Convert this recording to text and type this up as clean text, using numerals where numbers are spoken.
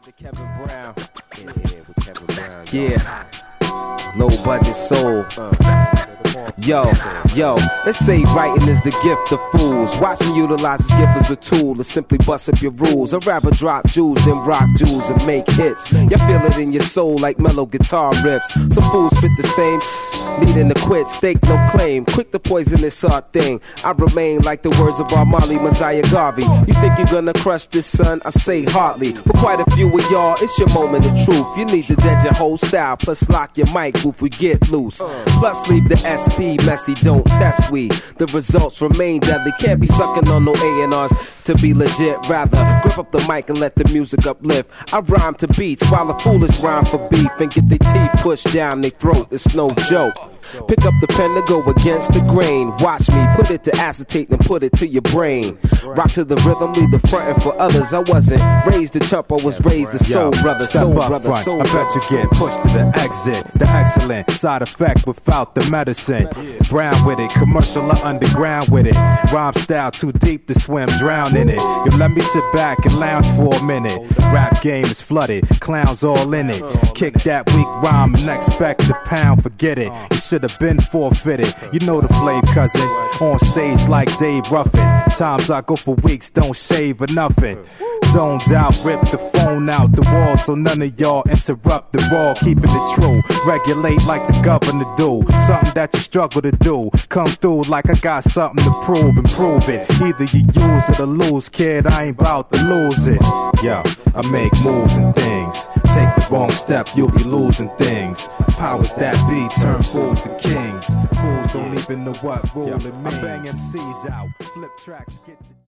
Kevin Brown. Yeah, with Kevin Brown. Yeah. Low budget soul. Yo, let's say writing is the gift of fools. Watch me utilize this gift as a tool to simply bust up your rules. I'd rather drop jewels than rock jewels and make hits. You feel it in your soul like mellow guitar riffs. Some fools spit the same, needing to quit, stake no claim. Quick to poison this art thing. I remain like the words of our Molly Messiah Garvey. You think you're gonna crush this, son? I say hardly. For quite a few of y'all, it's your moment of truth. You need to dead your whole style, plus lock your mic booth, we get loose. Plus leave the SP messy, don't test we. The results remain deadly, can't be sucking on no A&Rs to be legit. Rather, grip up the mic and let the music uplift. I rhyme to beats while the foolish rhyme for beef and get their teeth pushed down their throat, it's no joke. Pick up the pen to go against the grain. Watch me put it to acetate and put it to your brain. Rock to the rhythm, leave the frontin' for others. I wasn't raised to chump, I was raised to soul brother, soul brother, soul I bet you get pushed to the exit. The excellent side effect without the medicine. Brown with it, commercial or underground with it. Rhyme style too deep to swim, drown in it. You let me sit back and lounge for a minute. Rap game is flooded, clowns all in it. Kick that weak rhyme and expect a pound, forget it. You should have been forfeited. You know the flavor, cousin. On stage like Dave Ruffin. Times I go for weeks, don't shave or nothing. Zoned out, rip the phone out the wall so none of y'all interrupt the raw. Keeping it true, regulate like the governor do. Something that you struggle to do. Come through like I got something to prove and prove it. Either you use it or lose, kid. I ain't about to lose it. Yo, I make moves and things. Take the wrong step, you'll be losing things. Powers that be turn fools to kings. Fools don't even know what role it means. I bang MCs out, flip tracks, get the